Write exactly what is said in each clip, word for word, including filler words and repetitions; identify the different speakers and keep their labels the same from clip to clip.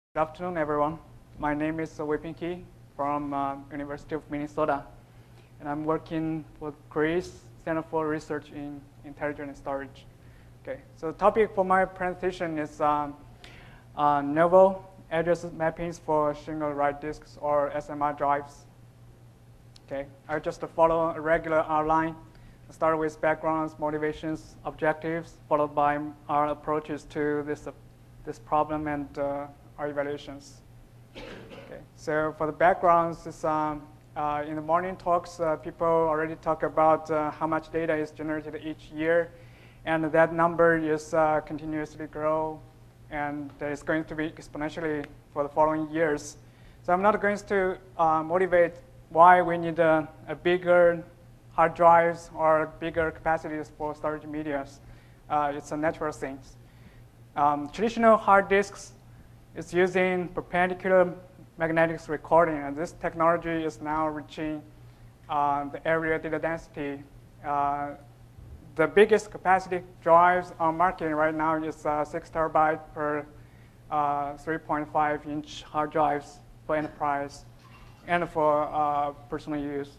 Speaker 1: Good afternoon, everyone. My name is Wei Ping Ki from uh, University of Minnesota, and I'm working for CRIS, Center for Research in Intelligent Storage. Okay, so the topic for my presentation is um, uh, novel address mappings for single write disks or S M R drives. Okay, I'll just follow a regular outline. I'll start with backgrounds, motivations, objectives, followed by our approaches to this, uh, this problem and uh, our evaluations. Okay, so for the backgrounds, is, um, uh, in the morning talks, uh, people already talk about uh, how much data is generated each year, and that number is uh, continuously grow, and it's going to be exponentially for the following years. So I'm not going to uh, motivate why we need a, a bigger hard drives or bigger capacities for storage medias. Uh, it's a natural thing. Um, traditional hard disks is using perpendicular magnetic recording, and this technology is now reaching uh, the area data density. Uh, the biggest capacity drives on market right now is uh, six terabyte per uh, three point five inch hard drives for enterprise and for uh, personal use.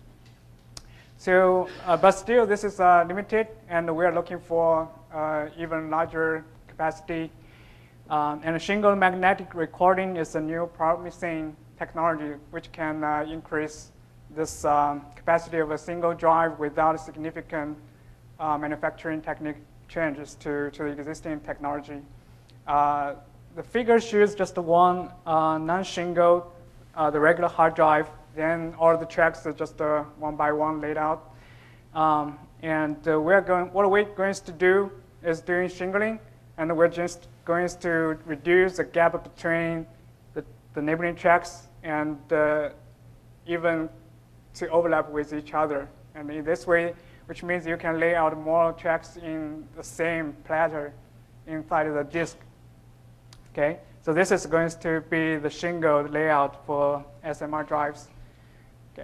Speaker 1: So, uh, but still this is uh, limited, and we are looking for uh, even larger capacity. Um, and a single magnetic recording is a new promising technology which can uh, increase this um, capacity of a single drive without significant uh, manufacturing technique changes to, to the existing technology. Uh, the figure shows just one uh, non-single, uh, the regular hard drive, then all the tracks are just uh, one by one laid out. Um, and uh, we're going, what we're going to do is doing shingling, and we're just going to reduce the gap between the, the neighboring tracks and uh, even to overlap with each other. And in this way, which means you can lay out more tracks in the same platter inside of the disk. Okay, so this is going to be the shingled layout for S M R drives. Okay.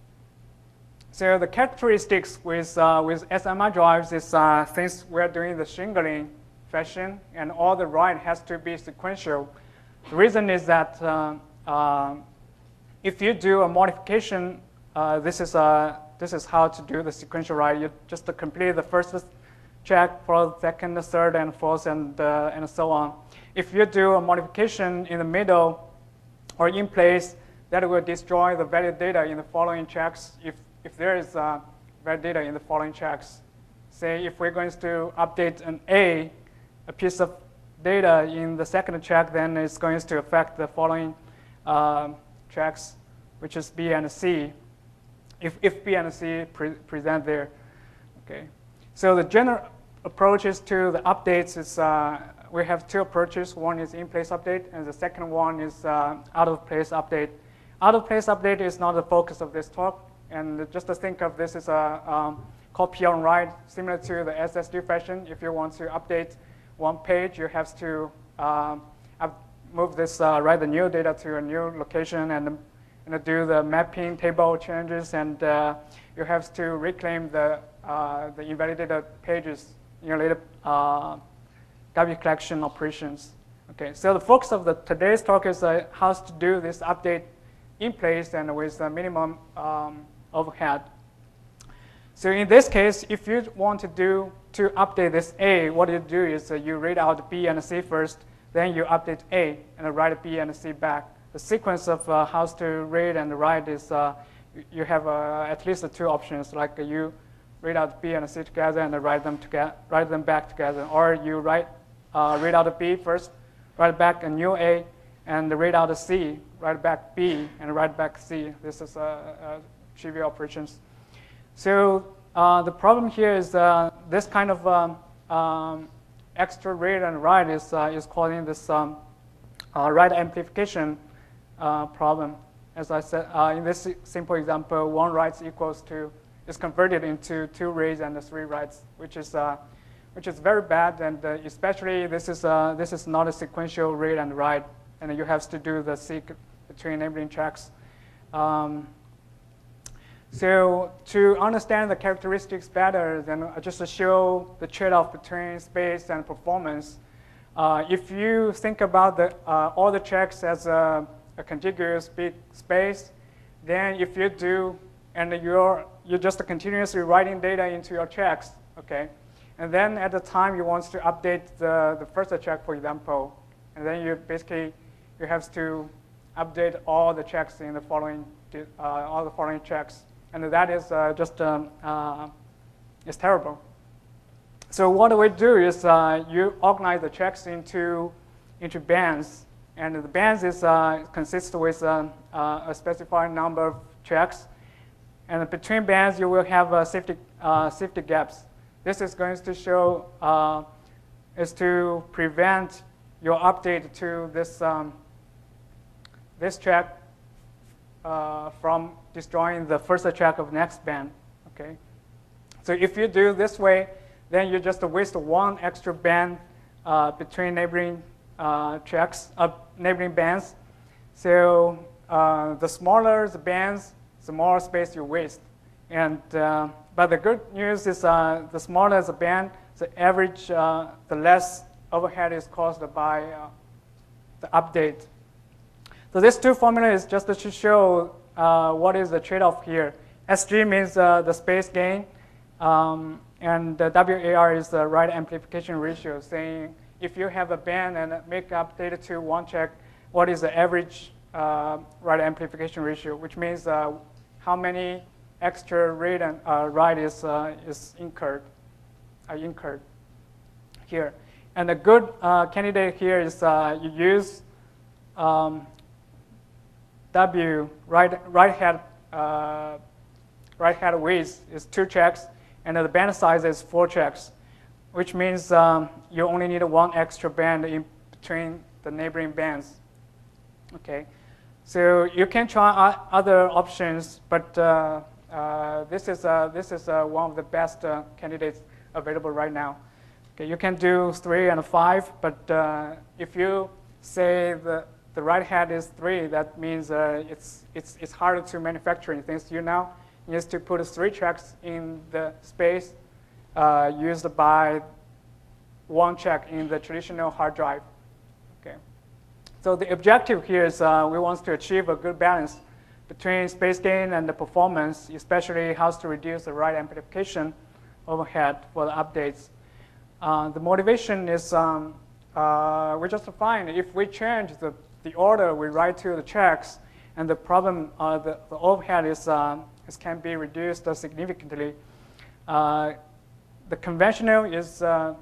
Speaker 1: So the characteristics with uh, with S M R drives is uh, since we're doing the shingling fashion, and all the write has to be sequential. The reason is that uh, uh, if you do a modification, uh, this is uh, this is how to do the sequential write. You just complete the first check for the second, the third, and fourth, and uh, and so on. If you do a modification in the middle or in place, that will destroy the valid data in the following checks. If if there is uh, valid data in the following checks, say if we're going to update an A, a piece of data in the second check, then it's going to affect the following uh, checks, which is B and C, if, if B and C pre present there. Okay. So the general approaches to the updates is uh, we have two approaches. One is in-place update, and the second one is uh, out-of-place update. Out-of-place update is not the focus of this talk, and just to think of this as a um, copy on write, similar to the S S D fashion. If you want to update one page, you have to uh, move this, uh, write the new data to a new location, and, and do the mapping table changes, and uh, you have to reclaim the, uh, the invalidated pages in your later uh, W collection operations. Okay, so the focus of the today's talk is uh, how to do this update in place and with a minimum um, overhead. So in this case, if you want to do to update this A, what you do is uh, you read out B and C first, then you update A and write B and C back. The sequence of uh, how to read and write is uh, you have uh, at least uh, two options, like uh, you read out B and C together and write them together, write them back together, or you write uh, read out B first, write back a new A, and read out a C, write back B, and write back C. This is uh, uh, trivial operations. So uh, the problem here is uh, this kind of um, um, extra read and write is uh, is causing this um, uh, write amplification uh, problem. As I said, uh, in this simple example, one writes equals to is converted into two reads and three writes, which is uh, which is very bad, and uh, especially this is uh, this is not a sequential read and write, and you have to do the seek between neighboring checks. Um, So to understand the characteristics better, then just to show the trade-off between space and performance, Uh, if you think about the, uh, all the checks as a, a contiguous big space, then if you do, and you're, you're just continuously writing data into your checks, okay? And then at the time you want to update the, the first check, for example, and then you basically, you have to update all the checks in the following, uh, all the following checks. And that is uh, just, um, uh, it's terrible. So what we do is uh, you organize the checks into, into bands. And the bands is, uh, consists with uh, uh, a specified number of checks. And between bands, you will have uh, safety, uh, safety gaps. This is going to show, uh, is to prevent your update to this, um, this check uh, from destroying the first check of next band, okay? So if you do this way, then you just waste one extra band uh, between neighboring uh, checks, uh, neighboring bands. So uh, the smaller the bands, the more space you waste. And, uh, but the good news is uh, the smaller the band, the average, uh, the less overhead is caused by uh, the update. So this two formula is just to show uh, what is the trade-off here. S G means uh, the space gain, um, and the W A R is the write amplification ratio, saying if you have a band and make update to one check, what is the average uh, write amplification ratio, which means uh, how many extra read and uh, write is, uh, is incurred, uh, incurred here. And the good uh, candidate here is uh, you use um, W, right, right head, uh, right head width is two checks, and the band size is four checks, which means um, you only need one extra band in between the neighboring bands. Okay, so you can try other options, but uh, uh, this is uh, this is uh, one of the best uh, candidates available right now. Okay, you can do three and five, but uh, if you say the the right head is three, that means uh, it's it's it's harder to manufacture. Since you now need to put three checks in the space uh, used by one check in the traditional hard drive. Okay, so the objective here is uh, we want to achieve a good balance between space gain and the performance, especially how to reduce the write amplification overhead for the updates. Uh, the motivation is um, uh, we just find if we change the, the order we write to the checks, and the problem, uh, the, the overhead is, uh, is can be reduced significantly. Uh, the conventional is uh,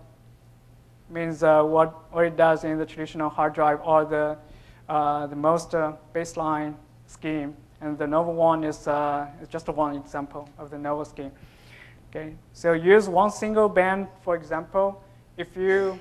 Speaker 1: means uh, what, what it does in the traditional hard drive or the, uh, the most uh, baseline scheme. And the Nova one is, uh, is just one example of the Nova scheme. Okay, so use one single band, for example. If you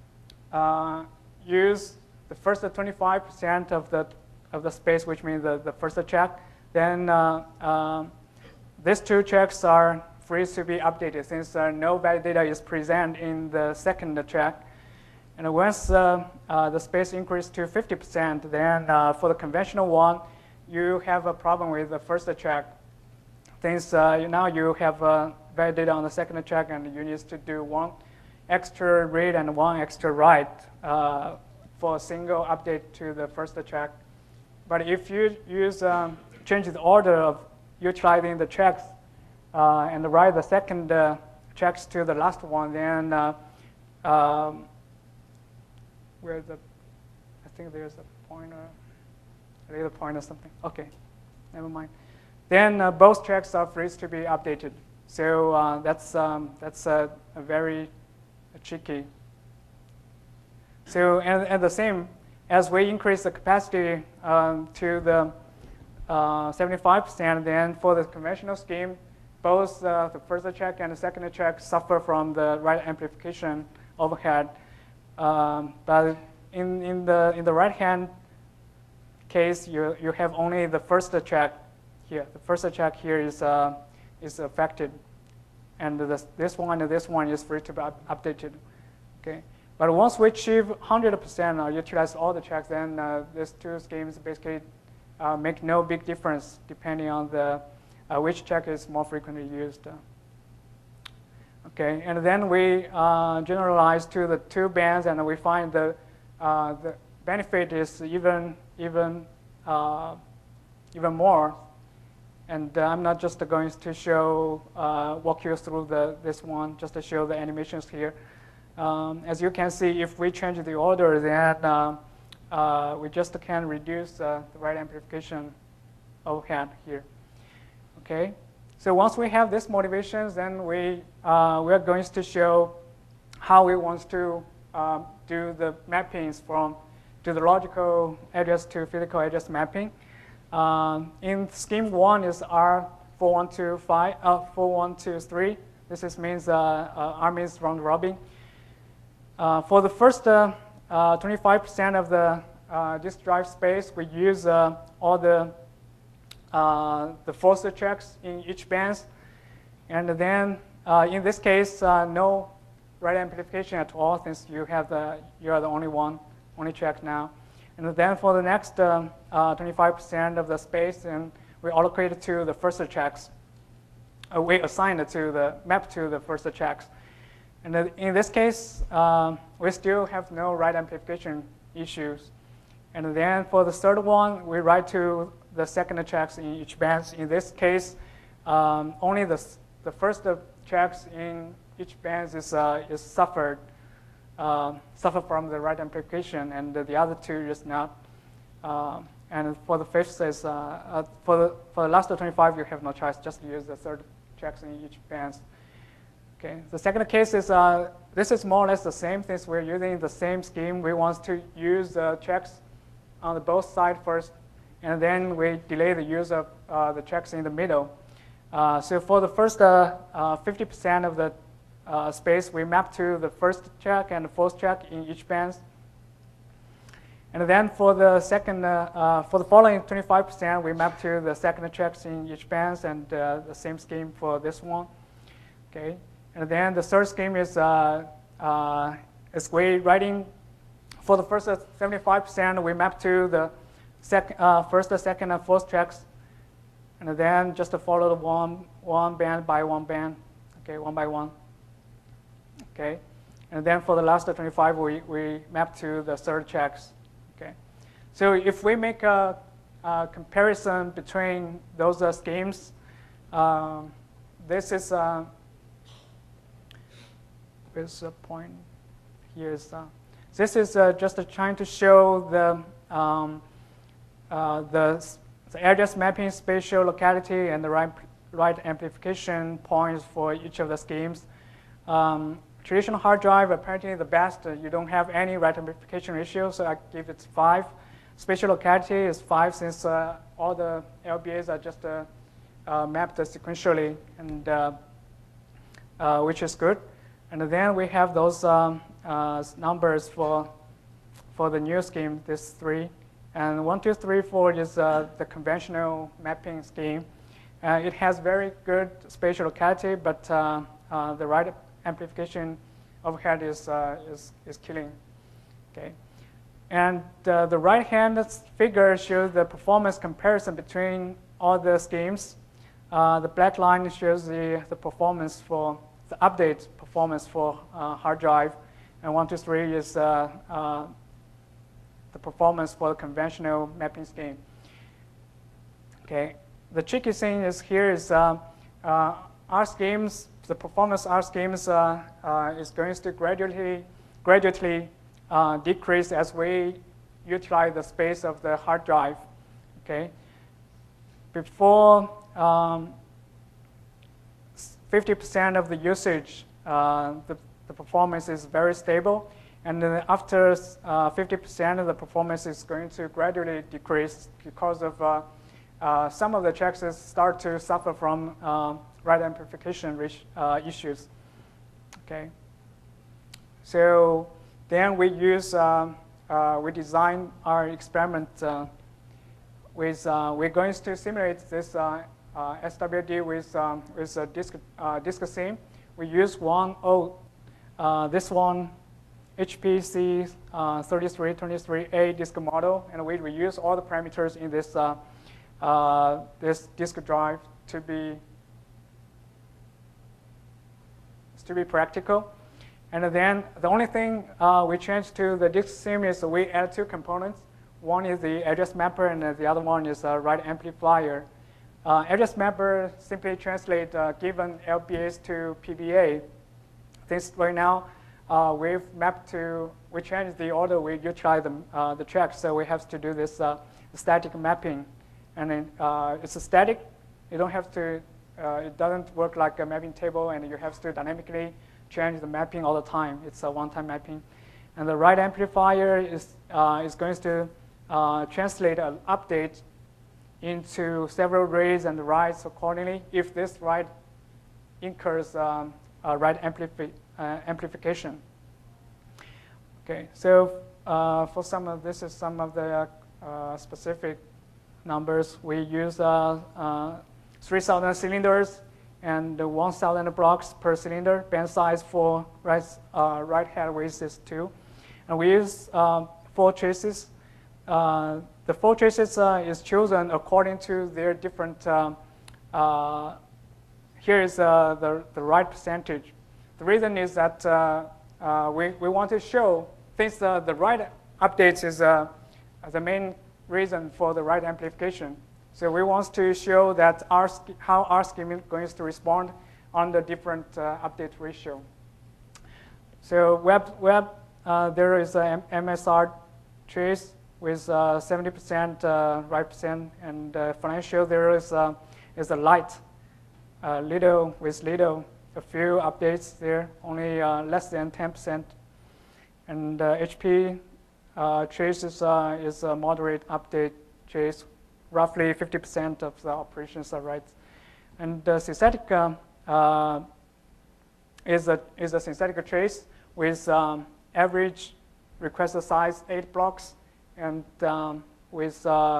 Speaker 1: uh, use the first twenty-five percent of the, of the space, which means the, the first check, then uh, uh, these two checks are free to be updated since uh, no valid data is present in the second check. And once uh, uh, the space increases to fifty percent, then uh, for the conventional one, you have a problem with the first check. Since uh, you now you have uh, valid data on the second check, and you need to do one extra read and one extra write uh, for a single update to the first check. But if you use um, change the order of utilizing the checks uh, and write the second uh, checks to the last one, then uh, um, where the I think there's a pointer, a little pointer or something. Okay, never mind. Then uh, both checks are free to be updated. So uh, that's um, that's uh, a very uh, tricky. So and, and the same as we increase the capacity um, to the uh, seventy-five percent, then for the conventional scheme, both uh, the first check and the second check suffer from the write amplification overhead. Um, but in in the in the right hand case, you you have only the first check. Here, the first check here is uh, is affected, and this this one and this one is free to be up updated. Okay, but once we achieve one hundred percent or utilize all the checks, then uh, these two schemes basically uh, make no big difference depending on the uh, which check is more frequently used. Okay, and then we uh, generalize to the two bands, and we find the uh, the benefit is even even uh, even more. And uh, I'm not just going to show uh, walk you through the this one, just to show the animations here. Um, as you can see, if we change the order, then uh, uh, we just can reduce uh, the right amplification overhead here. Okay. So once we have these motivations, then we, uh, we are going to show how we want to um, do the mappings from to the logical address to physical address mapping. Um, in scheme one is R four one two five, uh, four one two three. This is means uh, uh, R means round robin. Uh, for the first twenty-five percent uh, uh, of the uh, disk drive space, we use uh, all the Uh, the Foster checks in each band, and then uh, in this case, uh, no right amplification at all, since you have the you are the only one, only check now. And then for the next twenty-five percent uh, uh, of the space, and we allocate it to the first checks. Uh, we assign it to the map to the first checks. And in this case, uh, we still have no right amplification issues. And then for the third one, we write to the second checks in each band. In this case, um, only the, the first checks in each band is, uh, is suffered, uh, suffer from the right amplification, and the other two is not. Uh, and for the fifth is, uh, uh, for, the, for the last twenty-five, you have no choice, just use the third checks in each band. Okay. The second case is, uh, this is more or less the same, since we're using the same scheme. We want to use the checks on the both sides first, and then we delay the use of uh, the checks in the middle. Uh, so for the first fifty percent uh, uh, of the uh, space, we map to the first check and the fourth check in each band. And then for the second, uh, uh, for the following twenty-five percent, we map to the second checks in each band, and uh, the same scheme for this one. Okay. And then the third scheme is uh, uh, is we writing for the first seventy-five percent, we map to the Sec, uh, first, second, and fourth checks, and then just to follow the one, one band by one band, okay, one by one, okay. And then for the last twenty-five, we, we map to the third checks, okay. So if we make a, a comparison between those uh, schemes, um, this is, uh, where's the point? Here's, uh, this is uh, just uh, trying to show the, um, Uh, the, the address mapping, spatial locality, and the right, right amplification points for each of the schemes. Um, traditional hard drive, apparently the best, uh, you don't have any right amplification issue, so I give it five. Spatial locality is five, since uh, all the L B As are just uh, uh, mapped sequentially, and uh, uh, which is good. And then we have those um, uh, numbers for, for the new scheme, this three. And one, two, three, four is uh, the conventional mapping scheme. Uh, it has very good spatial locality, but uh, uh, the right amplification overhead is, uh, is, is killing. Okay. And uh, the right-hand figure shows the performance comparison between all the schemes. Uh, the black line shows the, the performance for the update performance for uh, hard drive, and one, two, three is uh, uh, the performance for the conventional mapping scheme. Okay, the tricky thing is here is uh, uh, our schemes, the performance R schemes uh, uh, is going to gradually, gradually uh, decrease as we utilize the space of the hard drive. Okay, before fifty percent um, of the usage, uh, the, the performance is very stable. And then after fifty percent uh, of the performance is going to gradually decrease because of uh, uh, some of the checks start to suffer from uh, right amplification uh, issues. Okay. So then we use, uh, uh, we design our experiment uh, with, uh, we're going to simulate this uh, uh, S W D with, um, with a disk, uh, disk sim. We use one, oh, uh, this one, H P C uh, thirty-three twenty-three A disk model, and we reuse all the parameters in this, uh, uh, this disk drive to be to be practical. And then the only thing uh, we changed to the disk sim is we add two components. One is the address mapper, and the other one is a write amplifier. Uh, address mapper simply translates uh, given L B As to P B A. This right now uh, we've mapped to, we changed the order we utilize the, uh, the track, so we have to do this uh, static mapping. And then uh, it's a static. You don't have to, uh, it doesn't work like a mapping table, and you have to dynamically change the mapping all the time. It's a one-time mapping. And the write amplifier is, uh, is going to uh, translate an update into several reads and writes accordingly if this write incurs um, a write amplifi uh, amplification. Okay, so uh, for some of this is some of the uh, specific numbers. We use uh, uh, three thousand cylinders and one thousand blocks per cylinder. Band size for right, uh, right head width is two. And we use uh, four traces. Uh, the four traces uh, is chosen according to their different, uh, uh, here is uh, the, the right percentage. The reason is that uh, uh, we, we want to show, since uh, the right updates is uh, the main reason for the write amplification. So we want to show that our, how our scheme is going to respond on the different uh, update ratio. So web, web uh, there is a M S R trace with uh, seventy percent uh, write percent, and uh, financial there is, uh, is a light, uh, little with little, a few updates there, only uh, less than ten percent. And uh, H P uh, trace is, uh, is a moderate update trace. Roughly fifty percent of the operations are right. And the synthetic uh, uh, is, a, is a synthetic trace with um, average requester size eight blocks, and um, with uh,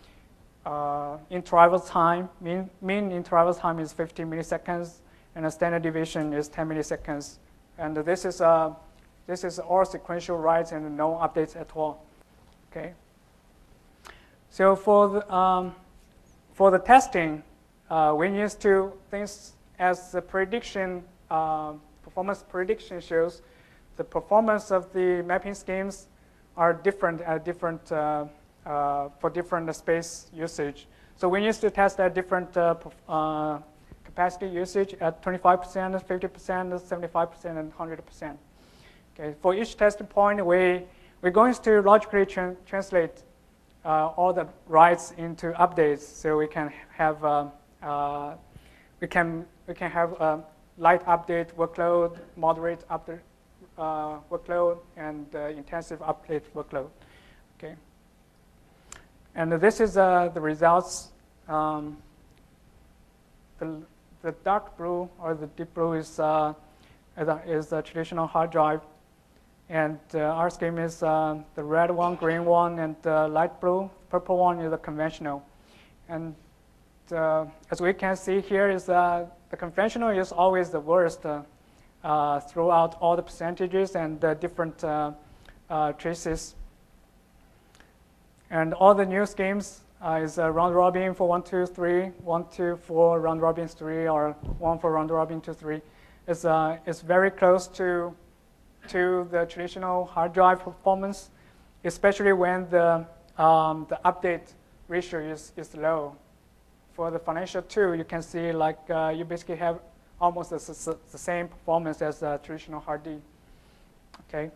Speaker 1: uh, interval time, mean, mean interval time is fifteen milliseconds, and a standard deviation is ten milliseconds. And this is, uh, this is all sequential writes and no updates at all. Okay. So for the, um, for the testing, uh, we use two things as the prediction, uh, performance prediction shows. The performance of the mapping schemes are different at different, uh, uh, for different space usage. So we used to test at different uh, uh, capacity usage at twenty-five percent, fifty percent, seventy-five percent, and one hundred percent. Okay. For each testing point, we, we're going to logically tra translate Uh, all the writes into updates, so we can have uh, uh, we can we can have a light update workload, moderate update uh, workload, and uh, intensive update workload. Okay, and this is uh, the results. Um, the the dark blue or the deep blue is uh, is a traditional hard drive. And uh, our scheme is uh, the red one, green one, and uh, light blue. Purple one is the conventional. And uh, as we can see here, is uh, the conventional is always the worst uh, uh, throughout all the percentages and the different uh, uh, traces. And all the new schemes uh, is a round robin for one, two, three, one, two, four, round robin three, or one for round robin two, three. It's uh, it's very close to to the traditional hard drive performance, especially when the, um, the update ratio is, is low. For the financial two, you can see like uh, you basically have almost the, the same performance as a traditional hard D. Okay.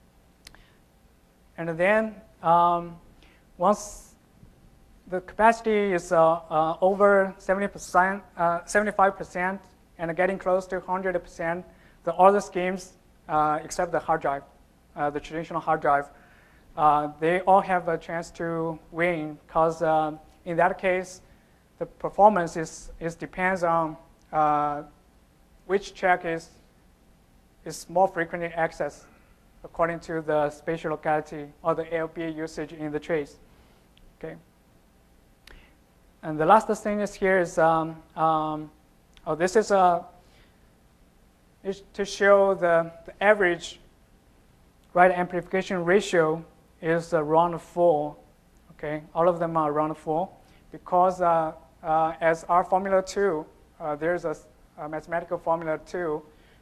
Speaker 1: And then um, once the capacity is uh, uh, over seventy percent, uh, seventy-five percent, and getting close to one hundred percent, the other schemes Uh, except the hard drive, uh, the traditional hard drive, uh, they all have a chance to win, because um, in that case, the performance is, is depends on uh, which check is, is more frequently accessed according to the spatial locality or the L B A usage in the trace. Okay. And the last thing is here is, um, um, oh, this is a is to show the, the average write amplification ratio is around four. Okay, all of them are around four, because uh, uh, as our formula two, uh, there's a, a mathematical formula two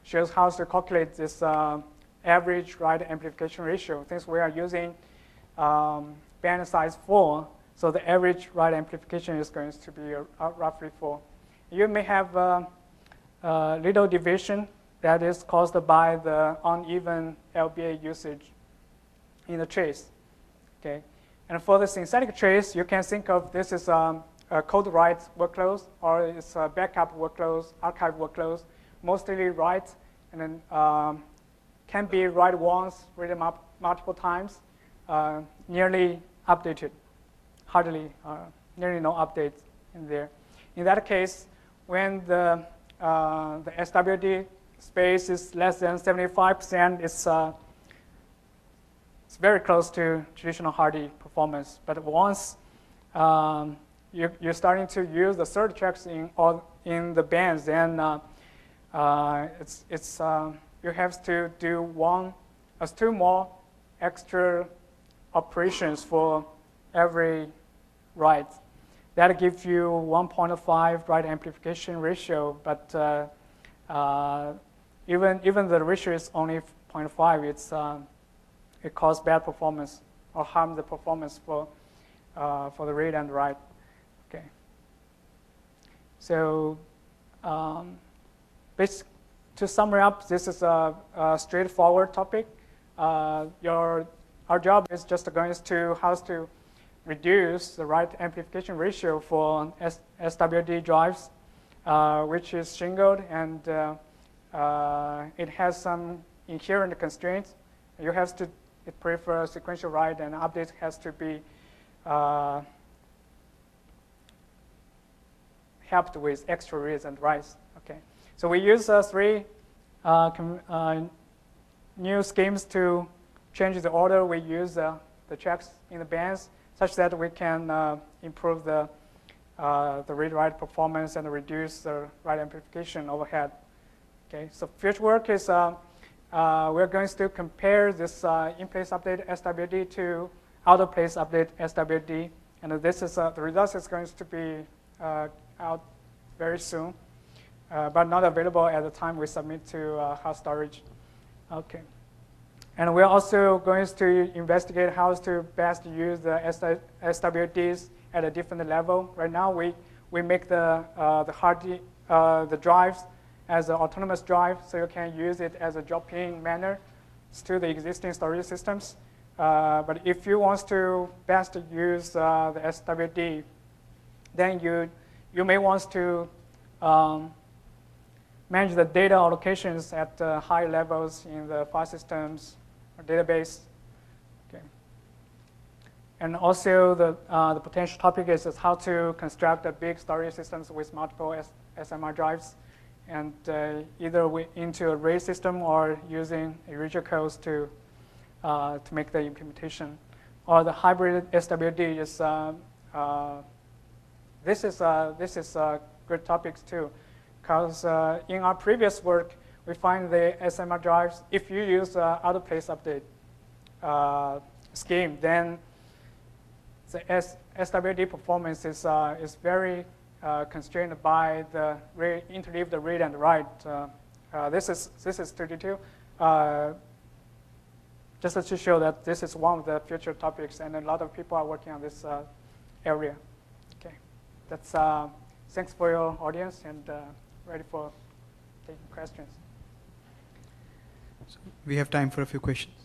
Speaker 1: shows how to calculate this uh, average write amplification ratio. Since we are using um, band size four, so the average write amplification is going to be uh, roughly four. You may have a uh, uh, little deviation that is caused by the uneven L B A usage in the trace. Okay, and for the synthetic trace, you can think of this as um, a code write workloads, or it's a backup workloads, archive workloads, mostly write, and then um, can be write once, read them up multiple times, uh, nearly updated, hardly, uh, nearly no updates in there. In that case, when the, uh, the S W D space is less than seventy-five percent, it's, uh, it's very close to traditional Hardy performance. But once um, you, you're starting to use the third tracks in, all, in the bands, then uh, uh, it's, it's, uh, you have to do one, uh, two more extra operations for every write. That gives you one point five write amplification ratio, but uh, uh, even even the ratio is only zero point five. It's uh, it causes bad performance or harm the performance for uh, for the read and write. Okay. So, um, basic, to sum it up, this is a, a straightforward topic. Uh, your our job is just going to how to reduce the write amplification ratio for S W D drives, uh, which is shingled, and uh, uh, it has some inherent constraints. You have to it prefer sequential write, and update has to be uh, helped with extra reads and writes. Okay, so we use uh, three uh, uh, new schemes to change the order we use uh, the checks in the bands, such that we can uh, improve the, uh, the read-write performance and reduce the write amplification overhead. Okay, so future work is uh, uh, we're going to compare this uh, in-place update S W D to out-of-place update S W D, and this is uh, the results is going to be uh, out very soon, uh, but not available at the time we submit to uh, hard storage. Okay. And we're also going to investigate how to best use the S W Ds at a different level. Right now, we, we make the, uh, the, hard, uh, the drives as an autonomous drive, so you can use it as a drop-in manner to the existing storage systems. Uh, but if you want to best use uh, the S W D, then you, you may want to um, manage the data allocations at uh, high levels in the file systems or database. Okay. And also the, uh, the potential topic is, is how to construct a big storage systems with multiple S SMR drives, and uh, either we, into a RAID system or using Erasure codes to, uh, to make the implementation. Or the hybrid S W D is, uh, uh, this is, uh, this is uh, good topics too, because uh, in our previous work, we find the S M R drives, if you use uh, out-of-place update uh, scheme, then the S SWD performance is, uh, is very uh, constrained by the interleave the read and write. Uh, uh, this is this is thirty-two. Uh, just to show that this is one of the future topics, and a lot of people are working on this uh, area. Okay, that's uh, thanks for your audience, and uh, ready for taking questions.
Speaker 2: So we have time for a few questions.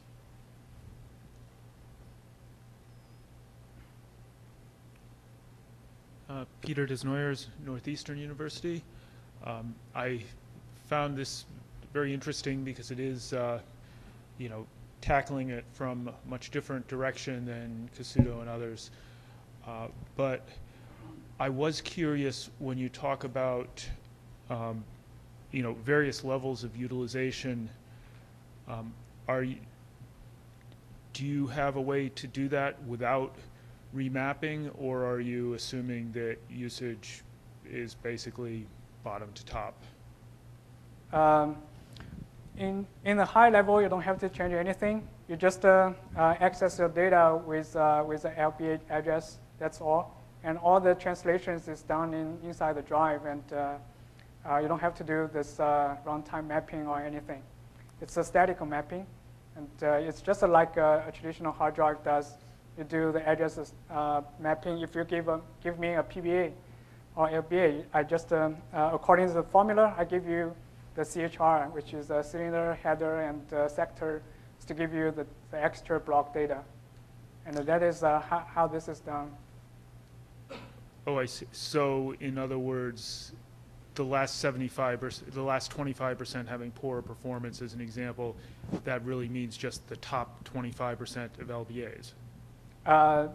Speaker 3: Uh, Peter Desnoyers, Northeastern University. Um, I found this very interesting because it is, uh, you know, tackling it from a much different direction than Kasuto and others. Uh, but I was curious when you talk about, um, you know, various levels of utilization. Um, are you, do you have a way to do that without remapping, or are you assuming that usage is basically bottom to top?
Speaker 1: Um, in, in the high level, you don't have to change anything. You just uh, uh, access your data with, uh, with the L B A address, that's all. And all the translations is done in, inside the drive, and uh, Uh, you don't have to do this uh, runtime mapping or anything. It's a static mapping, and uh, it's just like a, a traditional hard drive does. You do the addresses uh, mapping. If you give a, give me a P B A or L B A, I just um, uh, according to the formula, I give you the C H R, which is a cylinder, header, and uh, sector, to give you the, the extra block data, and that is uh, how, how this is done.
Speaker 3: Oh, I see. So, in other words, the last seventy-five percent, the last twenty-five percent having poorer performance, as an example, that really means just the top twenty-five percent of L B As.
Speaker 1: Uh,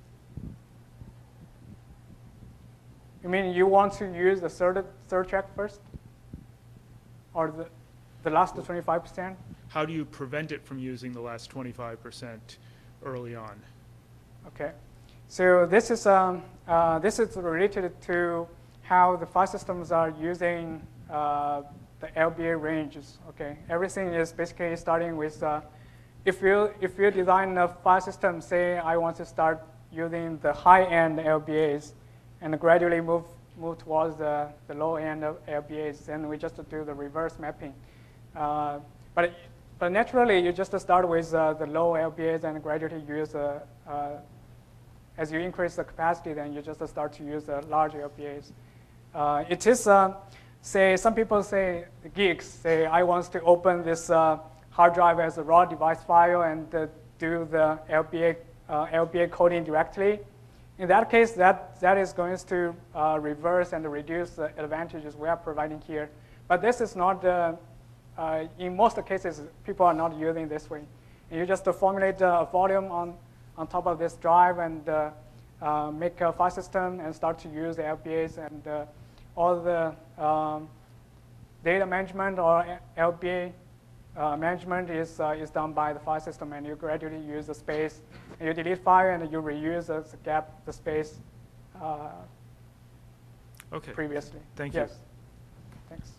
Speaker 1: you mean you want to use the third, third track first? Or the, the last twenty-five percent?
Speaker 3: How do you prevent it from using the last twenty-five percent early on?
Speaker 1: Okay. So this is, um, uh, this is related to how the file systems are using uh, the L B A ranges. Okay. Everything is basically starting with uh, If you, if you design a file system, say I want to start using the high-end L B As and gradually move, move towards the, the low-end of L B As, then we just do the reverse mapping. Uh, but, but naturally, you just start with uh, the low L B As and gradually use, uh, uh, as you increase the capacity, then you just start to use the large L B As. Uh, it is, uh, say, some people say, geeks, say I want to open this uh, hard drive as a raw device file and uh, do the L B A, uh, L B A coding directly. In that case, that, that is going to uh, reverse and reduce the advantages we are providing here. But this is not, uh, uh, in most cases, people are not using this way. And you just uh, formulate a volume on, on top of this drive and uh, uh, make a file system and start to use the L B As, and uh, all the um, data management or L B A Uh, management is, uh, is done by the file system, and you gradually use the space. And you delete file, and you reuse the gap, the space uh,
Speaker 3: Okay.
Speaker 1: previously.
Speaker 3: Thank
Speaker 1: yes.
Speaker 3: you.
Speaker 1: Thanks.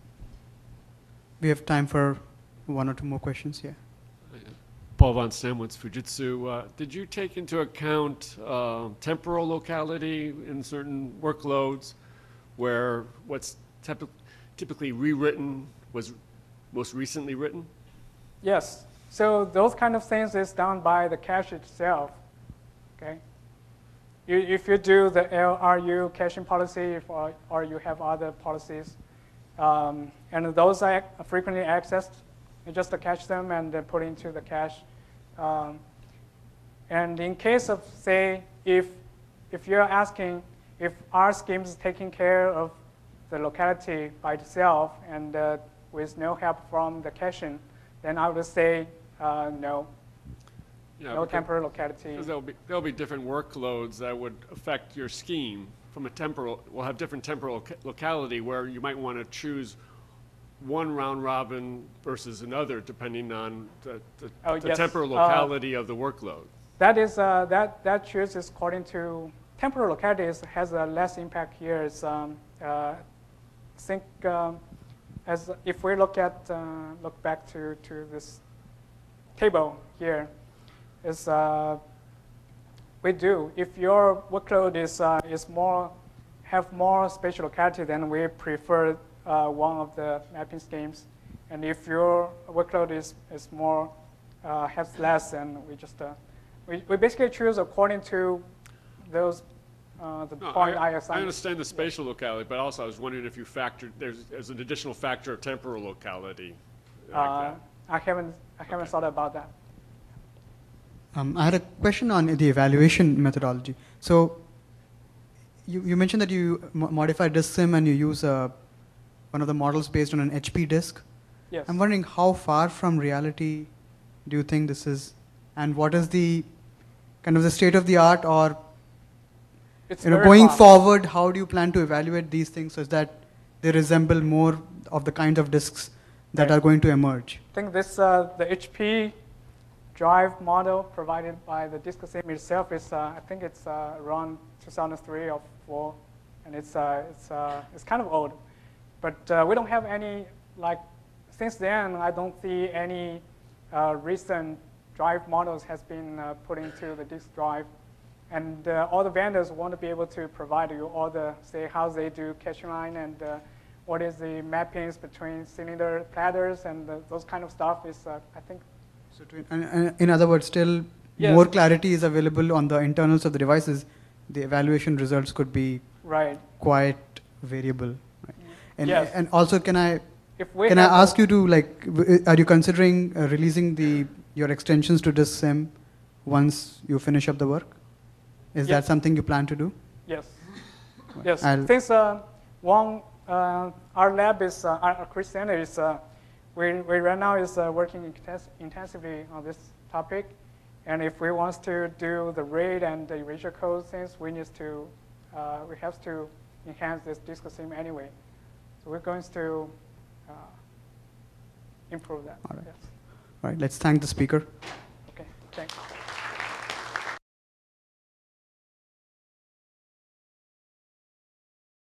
Speaker 2: We have time for one or two more questions. Yeah.
Speaker 4: Paul Von Stemwitz, Fujitsu. Uh, did you take into account uh, temporal locality in certain workloads where what's typ typically rewritten was most recently written?
Speaker 1: Yes. So those kind of things is done by the cache itself. Okay. You, if you do the L R U caching policy, if, or, or you have other policies, um, and those are frequently accessed, you just cache them and uh, put into the cache. Um, and in case of, say, if if you're asking if our scheme is taking care of the locality by itself and uh, with no help from the caching, then I would say uh, no.
Speaker 4: Yeah,
Speaker 1: no
Speaker 4: because,
Speaker 1: temporal locality.
Speaker 4: Because there'll be, there'll be different workloads that would affect your scheme from a temporal, will have different temporal locality where you might want to choose one round robin versus another depending on the, the,
Speaker 1: Oh,
Speaker 4: the
Speaker 1: yes.
Speaker 4: temporal
Speaker 1: Uh,
Speaker 4: locality of the workload.
Speaker 1: That is uh, that that choice is according to temporal locality is, has a less impact here. Is um, uh, think um, as if we look at uh, look back to to this table here, is uh, we do if your workload is uh, is more have more spatial locality, then we prefer uh, one of the mapping schemes, and if your workload is is more uh, has less, then we just uh, We, we basically choose according to those, uh, the
Speaker 4: No,
Speaker 1: point I,
Speaker 4: I,
Speaker 1: assigned.
Speaker 4: I understand the spatial locality, but also I was wondering if you factored, there's, there's an additional factor of temporal locality. Like
Speaker 1: Uh,
Speaker 4: that.
Speaker 1: I haven't, I haven't
Speaker 4: Okay.
Speaker 1: thought about that.
Speaker 2: Um, I had a question on the evaluation methodology. So you, you mentioned that you mo modify DiskSim and you use uh, one of the models based on an H P disk.
Speaker 1: Yes.
Speaker 2: I'm wondering how far from reality do you think this is, and what is the kind of the state of the art, or
Speaker 1: It's
Speaker 2: you know,
Speaker 1: very
Speaker 2: going
Speaker 1: far.
Speaker 2: forward, how do you plan to evaluate these things so that they resemble more of the kinds of disks that
Speaker 1: Right.
Speaker 2: are going to emerge?
Speaker 1: I think this, uh, the H P drive model provided by the DiskSim itself is, uh, I think it's uh, around two thousand three or four, and it's, uh, it's, uh, it's kind of old. But uh, we don't have any, like, since then, I don't see any uh, recent drive models has been uh, put into the disk drive. And uh, all the vendors want to be able to provide you all the, say, how they do caching line and uh, what is the mappings between cylinder platters and the, those kind of stuff is, uh, I think.
Speaker 2: So to, and, and in other words, still
Speaker 1: Yes.
Speaker 2: more clarity is available on the internals of the devices. The evaluation results could be
Speaker 1: Right.
Speaker 2: quite variable. Right? And,
Speaker 1: Yes.
Speaker 2: and also, can I
Speaker 1: If we
Speaker 2: can I
Speaker 1: have a-
Speaker 2: ask you to like, w- are you considering uh, releasing the your extensions to DiskSim once you finish up the work? Is
Speaker 1: Yes.
Speaker 2: that something you plan to do?
Speaker 1: Yes. Yes.
Speaker 2: I'll-
Speaker 1: Since uh, one, uh, our lab is, uh, our, our Chris Center is, uh, we, we right now is uh, working intense, intensively on this topic. And if we want to do the RAID and the erasure code things, we need to, uh, we have to enhance this DiskSim anyway. So we're going to uh, improve that.
Speaker 2: All right.
Speaker 1: Yes.
Speaker 2: All right, let's thank the speaker.
Speaker 1: Okay. Thanks.